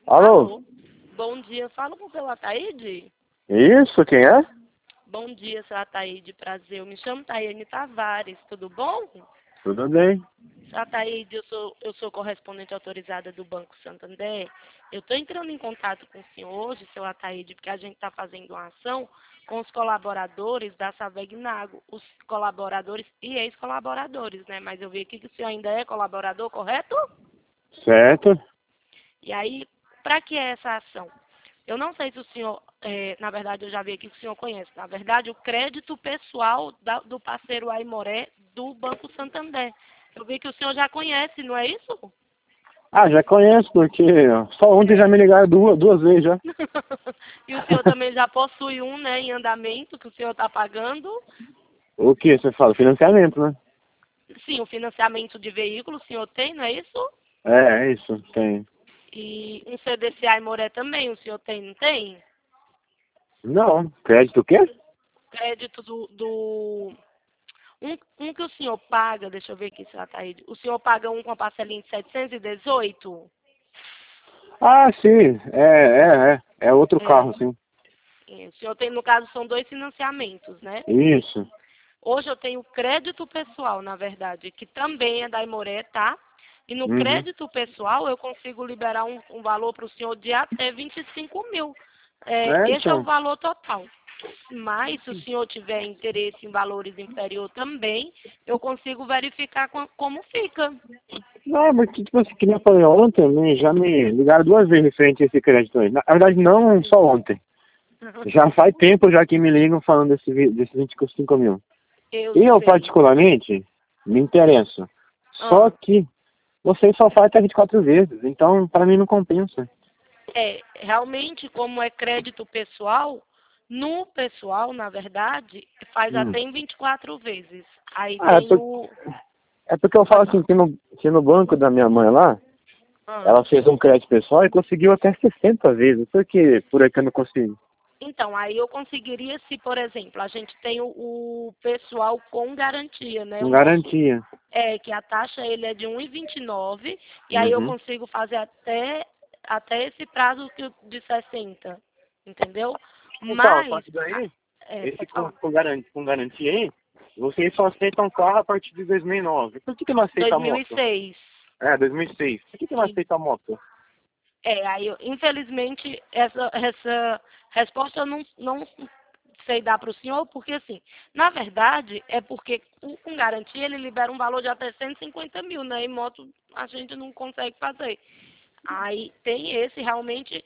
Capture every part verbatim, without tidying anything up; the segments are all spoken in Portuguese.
Alô? Alô? Bom dia, falo com o seu Ataíde? Isso, quem é? Bom dia, seu Ataíde, prazer. Eu me chamo Taiane Tavares, tudo bom? Tudo bem. Seu Ataíde, eu sou, eu sou correspondente autorizada do Banco Santander. Eu estou entrando em contato com o senhor hoje, seu Ataíde, porque a gente está fazendo uma ação com os colaboradores da Savegnago, os colaboradores e ex-colaboradores, né? Mas eu vi aqui que o senhor ainda é colaborador, correto? Certo. E aí, para que é essa ação? Eu não sei se o senhor, é, na verdade eu já vi aqui que o senhor conhece, na verdade o crédito pessoal da, do parceiro Aimoré do Banco Santander. Eu vi que o senhor já conhece, não é isso? Ah, já conheço, porque só ontem já me ligaram duas, duas vezes já. E o senhor também já possui um, né, em andamento, que o senhor está pagando. O que você fala? Financiamento, né? Sim, o financiamento de veículo o senhor tem, não é isso? É, é isso, tem. E um C D C Aimoré também o senhor tem, não tem? Não, crédito o quê? Crédito do, do Um, um que o senhor paga, deixa eu ver aqui se ela tá aí. O senhor paga um com a parcelinha de setecentos e dezoito? Ah, sim, é, é, é. É outro É, carro, sim. é, o senhor tem, no caso, são dois financiamentos, né? Isso. Hoje eu tenho crédito pessoal, na verdade, que também é da Imoré, tá? E no Uhum. crédito pessoal eu consigo liberar um, um valor para o senhor de até vinte e cinco mil. É, É, esse é o então. valor total. Mas se o senhor tiver interesse em valores inferior também, eu consigo verificar co- como fica. Não, mas tipo assim, que nem eu falei ontem, né, já me ligaram duas vezes referente a esse crédito aí. Na verdade, não só ontem. Já faz tempo já que me ligam falando desse, vi- desses vinte e cinco mil. Eu E eu, sei. particularmente, me interesso. Só Ah, que você só faz até vinte e quatro vezes, então para mim não compensa. é, realmente, como é crédito pessoal, no pessoal, na verdade, faz Hum. até em vinte e quatro vezes. Aí Ah, é, tem por, o. é porque eu falo Pode assim, falar. que no, que no banco da minha mãe lá, Ah. ela fez um crédito pessoal e conseguiu até sessenta vezes. Por que por aqui eu não consigo? Então, aí eu conseguiria se, por exemplo, a gente tem o, o pessoal com garantia, né? Com O nosso garantia. é que a taxa ele é de um e vinte e nove e aí eu Uhum. consigo fazer até até esse prazo que eu- de sessenta, entendeu? Então, só Mas que daí, é, esse pode com, falar. com, garantia, com garantia aí, vocês só aceitam carro a partir de dois mil e nove. Por que, que não aceita a moto? dois mil e seis. É, dois mil e seis. Por que, que não E, aceita a moto? é, aí eu, infelizmente essa essa resposta eu não não sei dar para o senhor, porque assim, na verdade é porque o, com garantia ele libera um valor de até cento e cinquenta mil, né? E moto a gente não consegue fazer. Aí tem esse realmente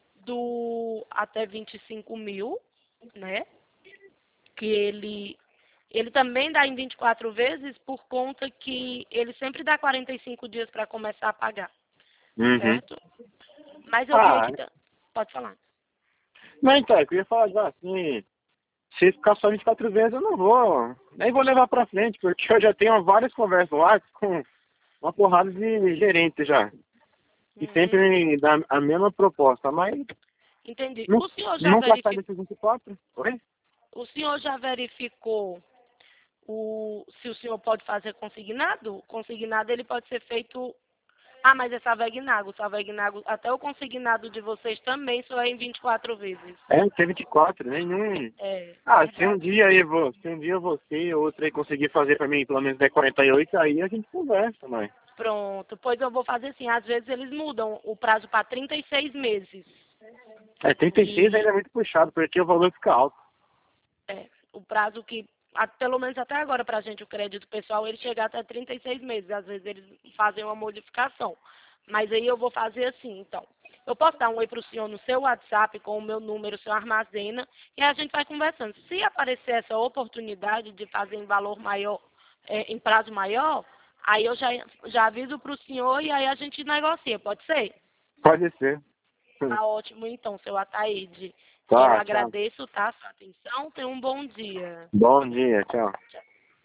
do até vinte e cinco mil, né? Que ele ele também dá em vinte e quatro vezes por conta que ele sempre dá quarenta e cinco dias para começar a pagar, Uhum. certo? Mas eu vi Ah, aqui, ta- pode falar. mas então, eu queria falar já assim, se ficar só vinte e quatro vezes eu não vou, nem vou levar pra frente, porque eu já tenho várias conversas lá com uma porrada de gerentes já. E sempre Hum, me dá a mesma proposta, mas entendi. nu- O senhor já nunca sai verificou, desses vinte e quatro. Oi? o senhor já verificou o se o senhor pode fazer consignado? Consignado ele pode ser feito. Ah, mas é Savegnago. Savegnago, até o consignado de vocês também só é em vinte e quatro vezes. É, tem vinte e quatro, nenhum. É, Ah, se um verdade. dia aí vou, se um dia você ou outro aí conseguir fazer pra mim pelo menos até quarenta e oito, aí a gente conversa, mãe. Pronto. Pois eu vou fazer assim. Às vezes eles mudam o prazo para trinta e seis meses. É, trinta e seis ainda E é muito puxado, porque o valor fica alto. é, o prazo que, a- pelo menos até agora, para a gente, o crédito pessoal, ele chega até trinta e seis meses. Às vezes eles fazem uma modificação. Mas aí eu vou fazer assim, então. Eu posso dar um oi para o senhor no seu WhatsApp com o meu número, o senhor armazena, e a gente vai conversando. Se aparecer essa oportunidade de fazer em valor maior, é, em prazo maior, aí eu já, já aviso para o senhor e aí a gente negocia, pode ser? Pode ser. Tá ótimo, então, seu Ataíde. Eu Tá, tchau. agradeço, tá, sua atenção. Tenha um bom dia. Bom dia, tchau. Tchau.